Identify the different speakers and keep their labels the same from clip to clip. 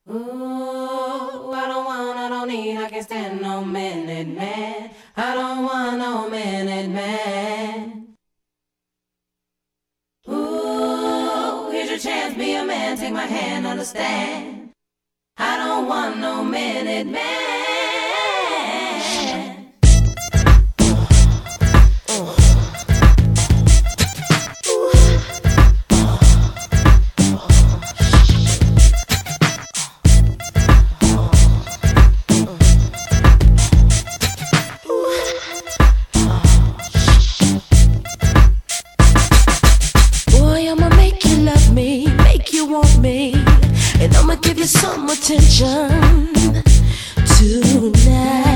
Speaker 1: Ooh, I don't want, I don't need, I can't stand no minute man. I don't want no minute man. Ooh, here's your chance, be a man, take my hand, understand. I don't want no minute man.
Speaker 2: And I'ma give you some attention tonight.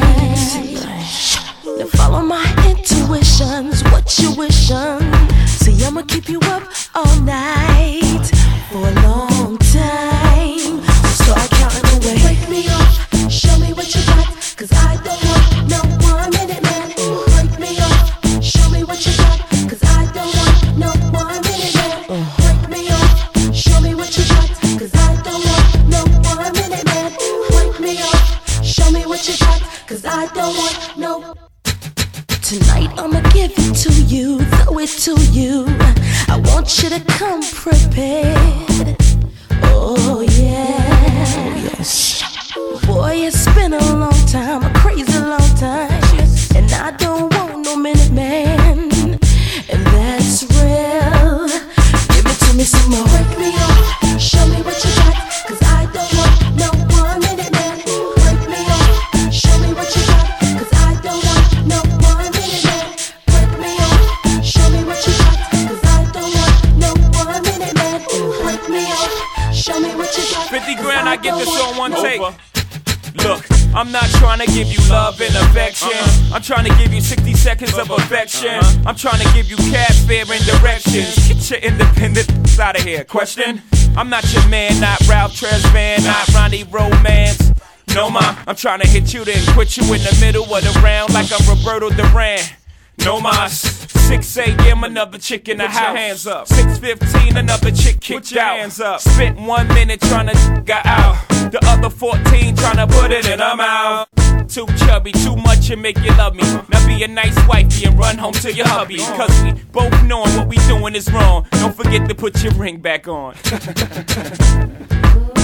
Speaker 2: Now follow my intuitions, what you wishin'. See, I'ma keep you up all night for a long time. So start counting away. Break me off, show me what you got, cause I don't want no 1 minute man. Break me off, show me what you got, cause I don't want no 1 minute man. Break me off, show me what you got, cause I don't want no 1 minute man. Break me off, show me what you got, cause I don't want no. Tonight I'ma give it to you, throw it to you. I want you to come prepared. Oh yeah, yes. Boy, it's been a long time, a crazy long time, and I don't want no minute man, and that's real. Give it to me some more. Break me off, show me what you got, cause I don't want no 1 minute man. Break me off, show me what you got, cause I don't want no 1 minute man. Break me off, show me what you got, cause I don't want no 1 minute man. Break me off, show me what you got.
Speaker 3: 50 grand, I get this on one take. Look, I'm not trying to give you love and affection. I'm trying to give you 60 seconds of affection. I'm trying to give you cab fare and directions. Get your independent out of here. Question? I'm not your man, not Ralph Tresvant, not Ronnie Romance. No, ma, I'm trying to hit you then quit you in the middle of the round like I'm Roberto Duran. No mas. 6 a.m. another chick in the house. Hands up. 6:15 another chick kicked out. Hands up. Spent 1 minute trying to get out. The other 14 trying to put it in her mouth. Too chubby, too much and make you love me. Now be a nice wifey and run home to your hubby. Cause we both knowing what we doing is wrong. Don't forget to put your ring back on.